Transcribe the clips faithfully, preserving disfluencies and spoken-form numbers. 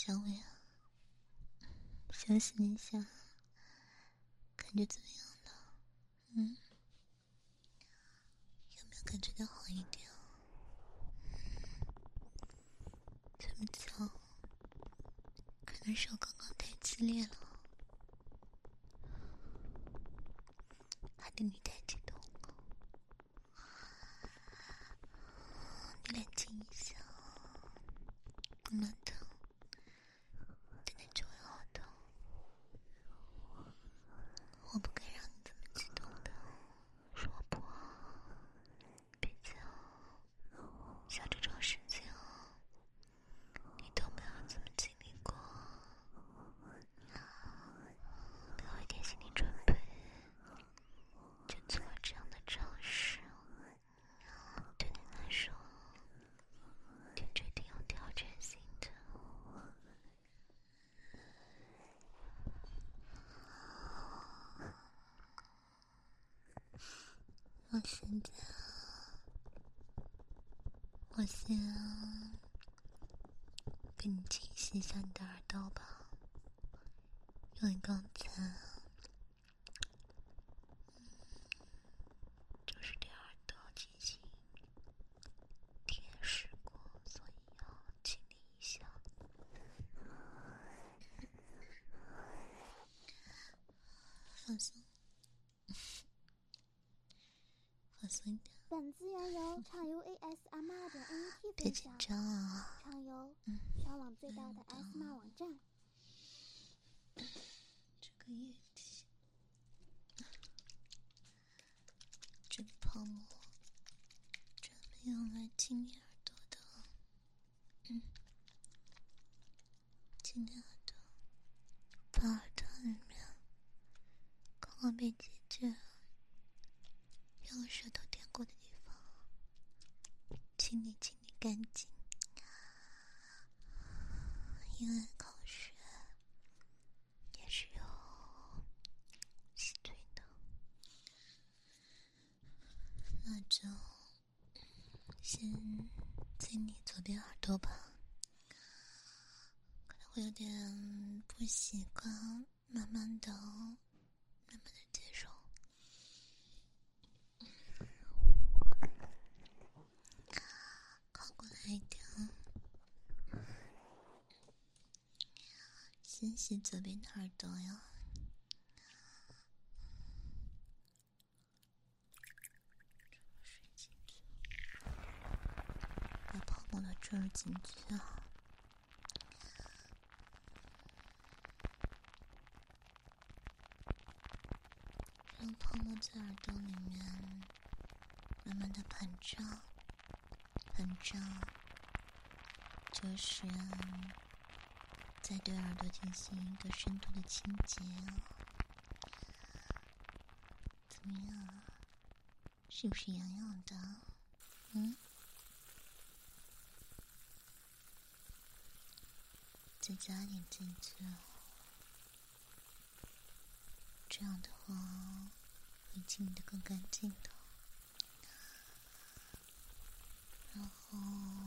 小伟啊，休息一下，感觉怎么样了？嗯，有没有感觉到好一点？这么巧，可能是我刚刚太激烈了，还对你太激动了。你冷静一下，慢慢的，等等就会好的。我不该让你这么激动的，是我不好。毕竟，像这种事情，你都没有怎么经历过，没有一点心理准备，就做了这样的尝试，对你来说，简直挺有挑战性的。我现在，我先给你清洗一下你的耳道吧，因为刚才就是对耳道进行贴拭过，所以要清理一下。放松，放松一点。 本资源由畅游 A S M R 点 N E T 别紧分享， 张啊！ 畅游嗯， 全网最大的 S M R 网站。 这个液体，这个泡沫，专门用来清理耳朵的。嗯，清理耳朵，把耳朵里面刚刚被解决、用舌头舔过的地方清理清理干净。因为口水也是有细菌的，那就先清理左边耳朵吧，可能会有点不习惯，慢慢的慢慢的接受。靠过来一点，先洗左边的耳朵呀。水进去，把泡沫都注入进去啊。让泡沫在耳朵里面慢慢的膨胀，膨胀，就是在对耳朵进行一个深度的清洁啊。怎么样啊？是不是痒痒的？嗯？再加点进去，这样的话会清理得更干净的。然后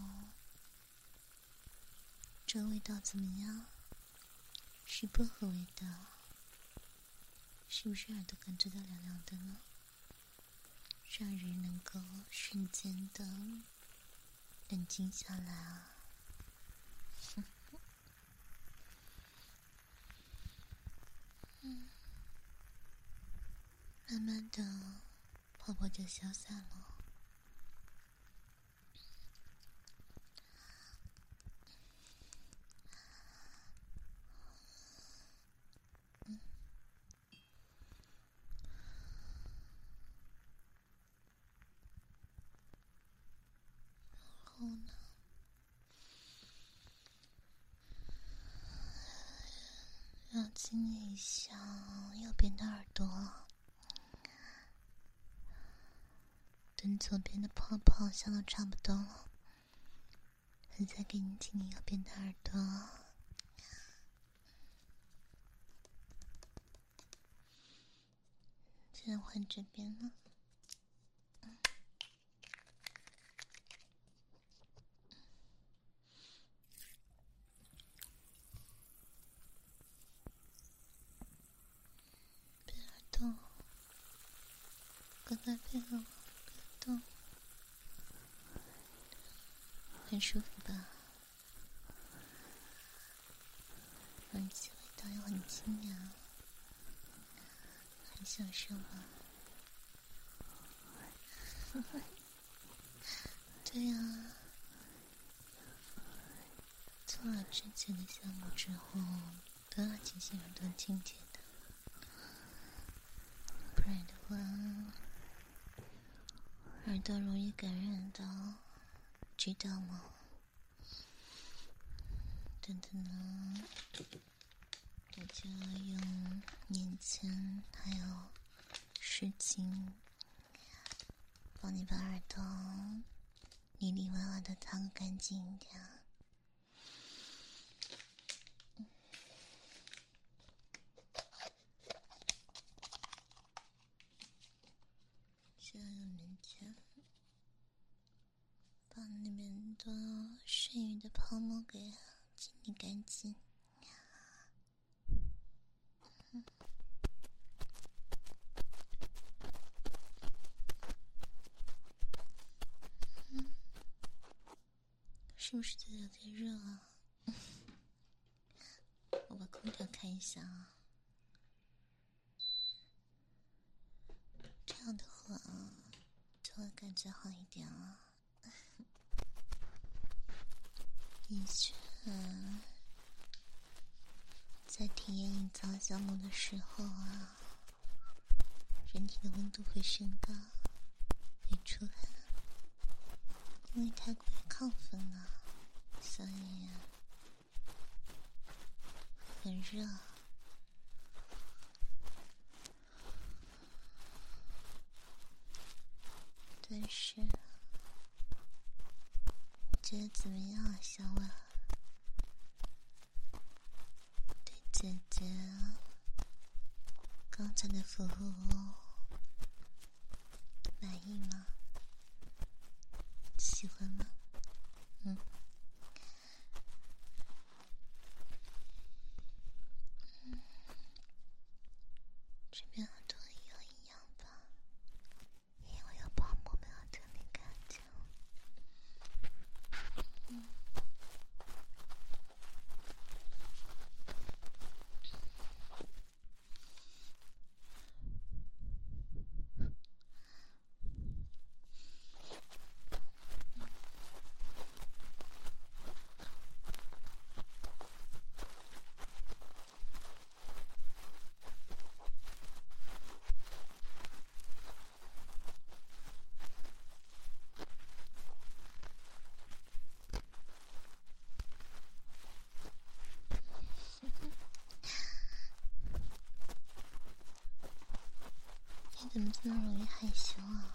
这味道怎么样？是薄荷味道，是不是耳朵感觉到凉凉的呢？让人能够瞬间的冷静下来啊！嗯，慢慢的泡泡就消散了。嗯，然后呢，要清理一下右边的耳朵，等左边的泡泡消得差不多了，我再给你清理右边的耳朵。现在换这边了。 在配合我动，很舒服吧？而且味道又很清凉，很享受吧？对呀、啊，做了之前的项目之后，都要进行耳朵清洁的，不然的话，耳朵容易感染到，知道吗？等等呢，我就要用棉签还有湿巾，帮你把耳朵里里外外的擦个干净一点。现在用棉签把里面的剩余的泡沫给清理干净。嗯，嗯，是不是觉得有点热啊？我把空调开一下啊。这样的话就会感觉好一点啊。的确，在体验隐藏项目的时候啊，人体的温度会升高，会出汗，因为太过于亢奋了，所以会很热。但是你觉得怎么样啊，小婉？对姐姐刚才的服务满意吗？喜欢吗？嗯，嗯，这边耳朵也有一样吧，因为有泡沫没有整理干净。嗯，你怎么这么容易害羞啊？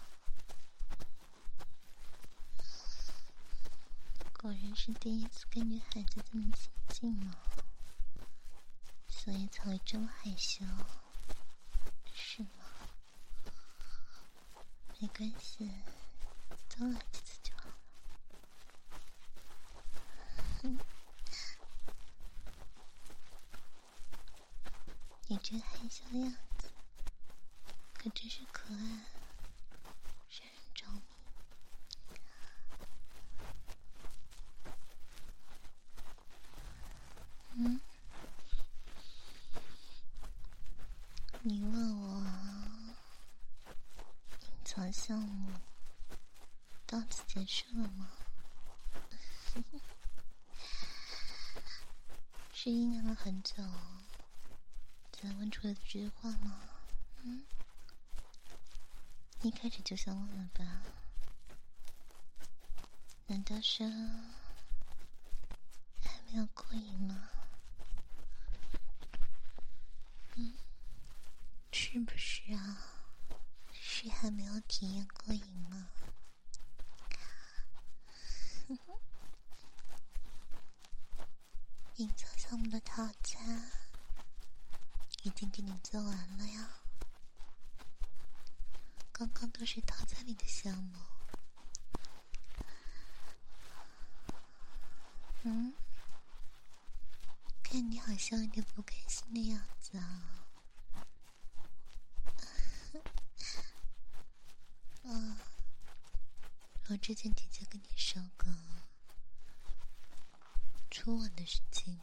果然是第一次跟女孩子这么亲近嘛，所以才会这么害羞，是吗？没关系，多来几次就好了。哼，你这害羞的样子可真是可爱，让人着迷。嗯，你问我隐藏项目到此结束了吗？是酝酿了很久才问出了这句话吗？嗯，一开始就想问了吧？难道是还没有过瘾吗？嗯，是不是啊？是还没有体验过瘾吗？隐藏项目的套餐已经给你做完了呀，刚刚都是套餐里的项目。嗯，看你好像有点不开心的样子啊。 我之前姐姐跟你说过初吻的事情，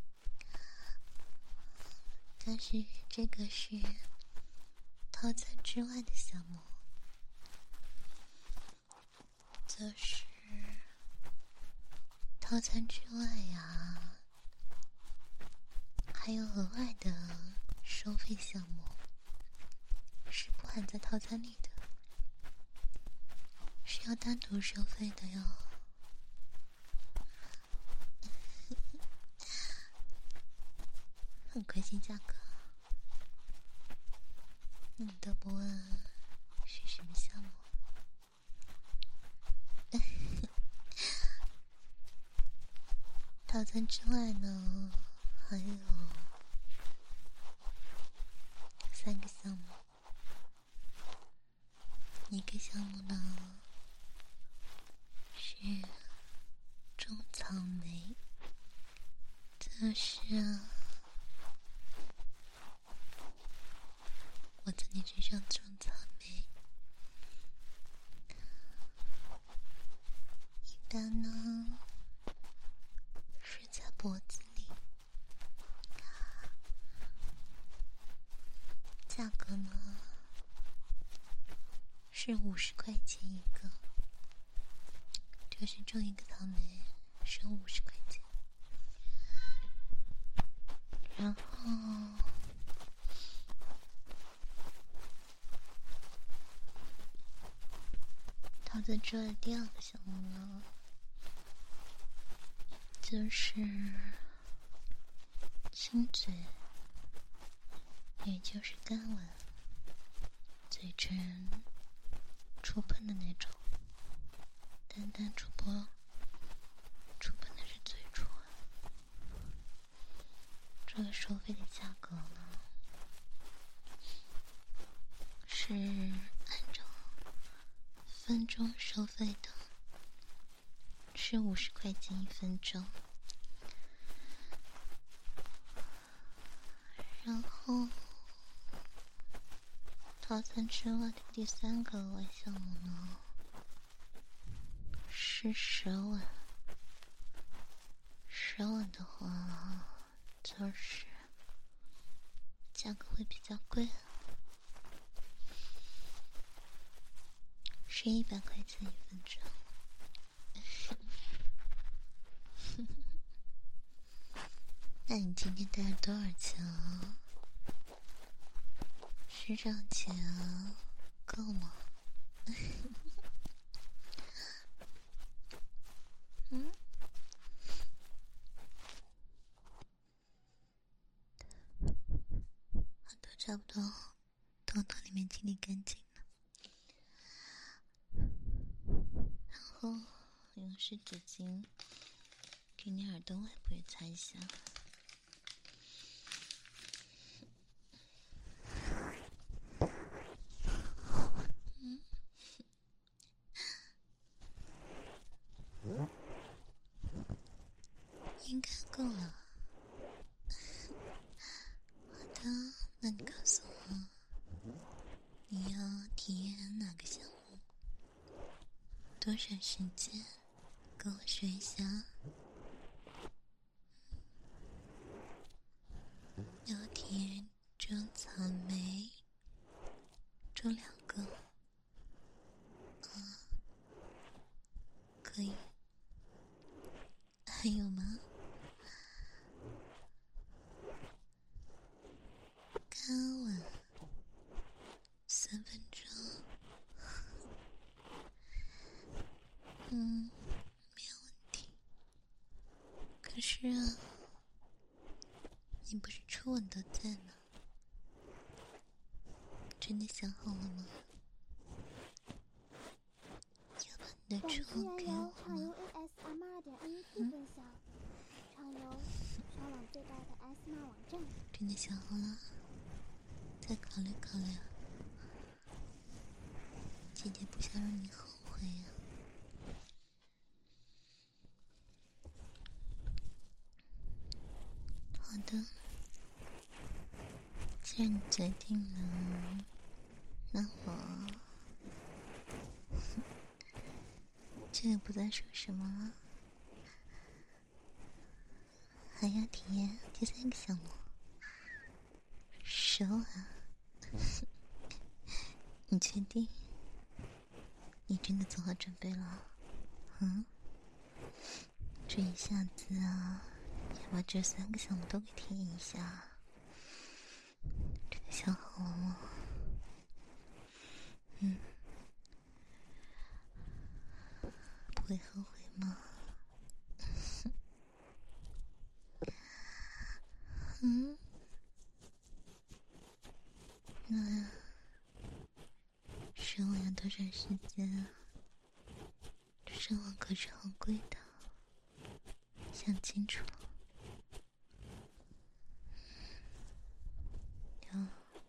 但是这个是套餐之外的项目，就是套餐之外呀，还有额外的收费项目，是不含在套餐里的，是要单独收费的哟。很关心价格，那你都不问是什么项目？套餐之外呢，还有三个项目。一个项目呢是种草莓，就是我在你身上种草莓。一般呢是在脖子里，价格呢是五十块钱一个，就是种一个草莓收五十块钱。然后套在这儿第二个项目呢，就是亲嘴，也就是干吻，嘴唇触碰的那种，单单触碰，触碰的是嘴唇。这个收费的价格呢，是按照分钟收费的，是五十块钱一分钟。然后套餐之外的第三个额外项目呢，是舌吻。舌吻的话，就是价格会比较贵，是一百块钱一分钟。那你今天带了多少钱啊？市场钱啊，够吗？嗯，好的，差不多，头头里面清理干净了，然后用湿纸巾给你耳朵外部也擦一下。嗯，应该够了。好的，那你告诉我，你要体验哪个项目？多少时间？跟我说一下。要体验种草莓，种两个。啊，可以。还有吗？干吻三分钟。嗯，没有问题。可是啊，你不是初吻都在吗？真的想好了吗？要把你的初吻给我畅游吗？ A S M 二点 N E T 分享，畅游全网最大的 S M 网站。 真的想好了？再考虑考虑。姐姐不想让你后悔呀。好的，既然你决定了，那我这个不再说什么了，还要体验第三个项目，手啊！你确定？你真的做好准备了？嗯？这一下子啊，要把这三个项目都给体验一下，真的想好了吗？嗯？不会后悔吗？嗯？那上网要多长时间啊？上网可是很贵的，想清楚了。要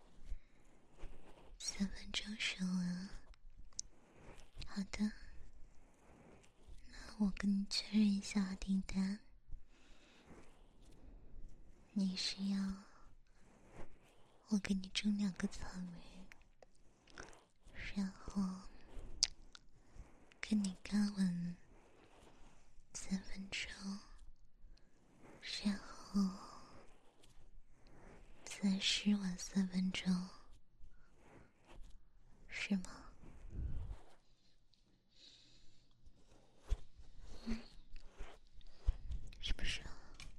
三分钟上完。好的，那我跟你确认一下订单。你是要我给你种两个草莓，然后跟你干吻三分钟，然后再湿吻三分钟，是吗？嗯，是不是啊？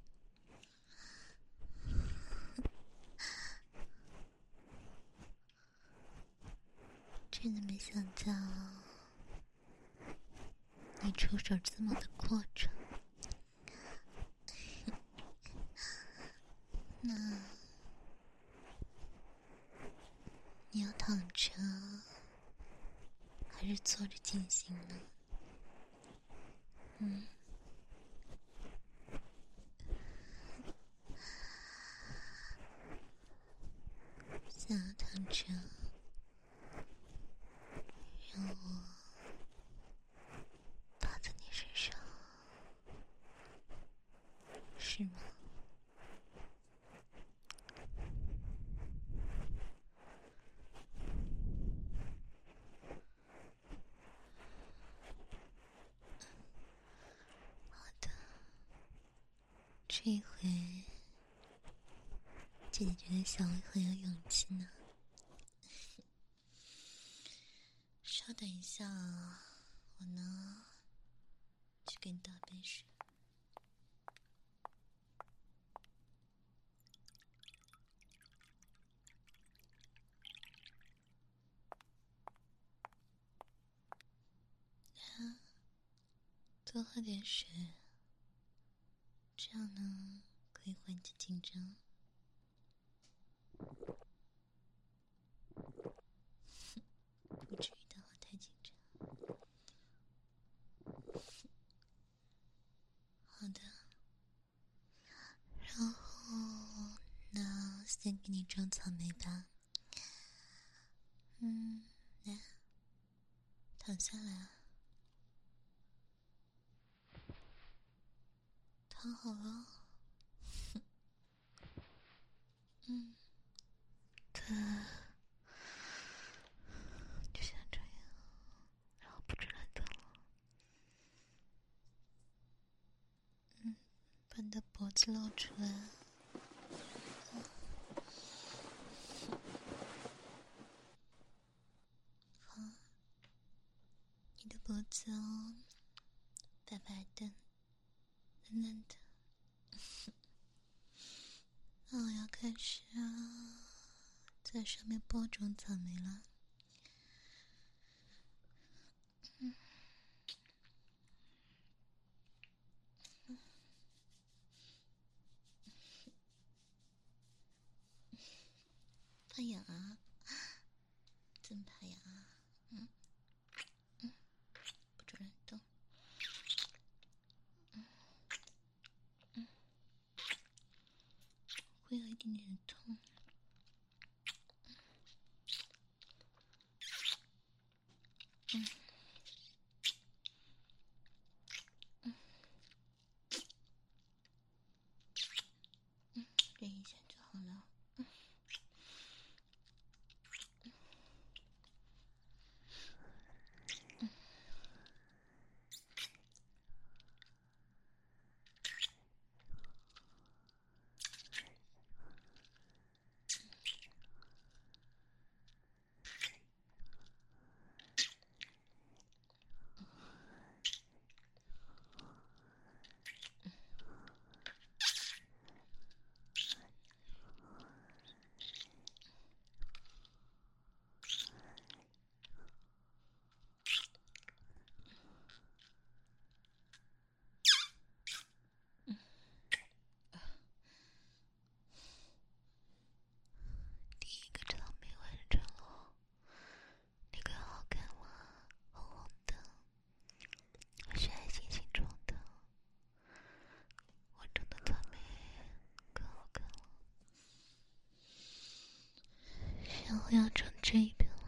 真的没想到你出手这么的阔绰。那你要躺着还是坐着进行呢？嗯？想要躺着让我趴在你身上，是吗？好的，这一回姐姐觉得小薇很有勇气呢。稍等一下啊，我呢去给你倒杯水。啊，多喝点水，这样呢可以缓解紧张。不至于的话太紧张。好的，然后那先给你种草莓吧。嗯，来，躺下来。躺好了。嗯，对，就像这样，然后不准乱动。嗯，把你的脖子露出来。好，你的脖子哦，白白的，嫩嫩的。那我要开始啊，在上面播种草莓了。嗯，嗯，怕痒啊？真怕痒啊？嗯嗯，不准乱动。嗯嗯，会有一点点痛。嗯嗯嗯，忍一下就好了。嗯嗯然后要整这一边了。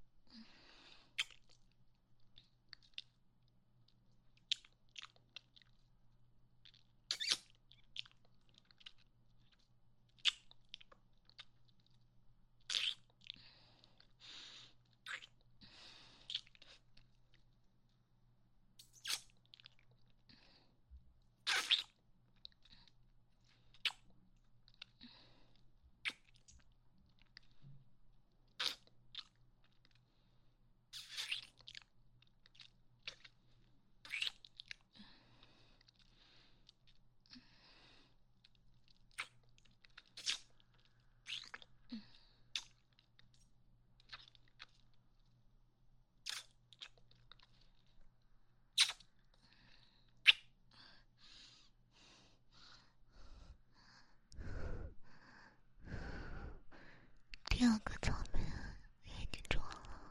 第二个草莓也已经装了，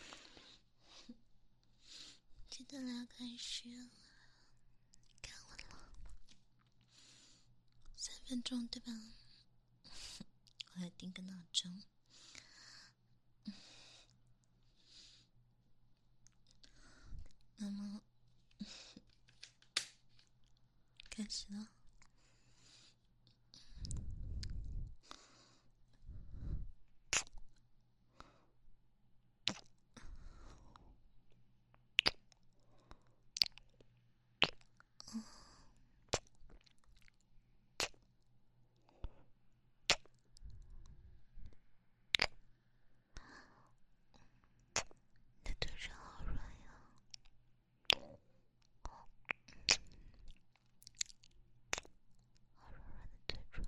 记得来开始，该我了，三分钟对吧？我来定个闹钟。那么，开始了。你的腿上好软呀，好软软的腿唇。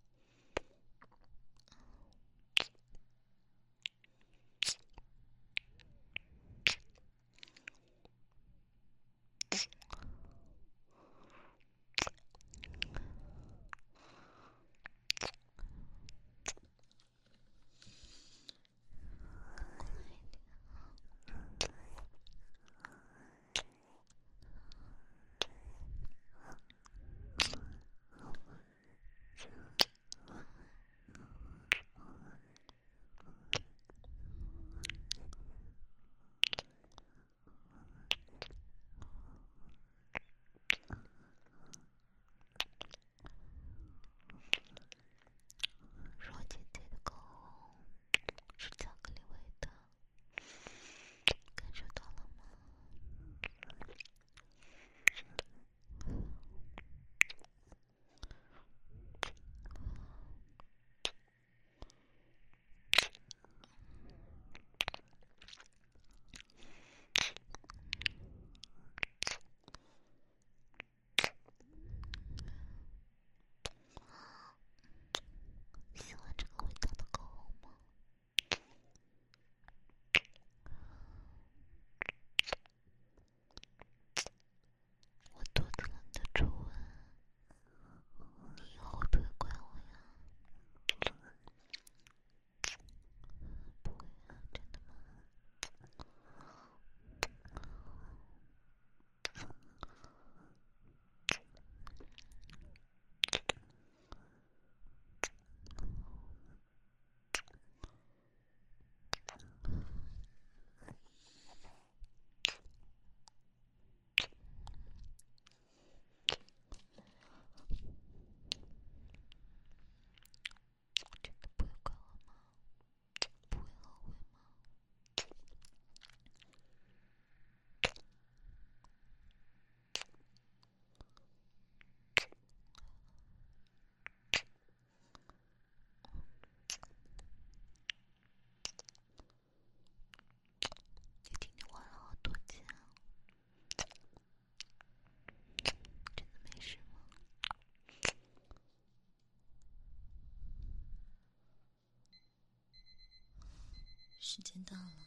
若姐姐的口红是巧克力味的，感受到了吗？喜欢这个味道的口红吗？我夺得了你的初吻，你以后会不会怪我呀？不会啊，真的吗？真的不会怪我吗？不会后悔吗？你今天花了好多钱啊，真的没事吗？时间到了，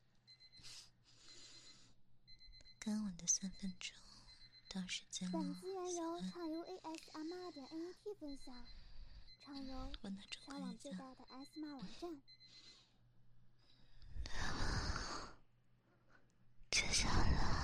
跟我的三分钟到时间了。 本资源由畅游 A S M R 点 N E T 分享，畅游我拿着全网最大的 S M R 网站。 接下来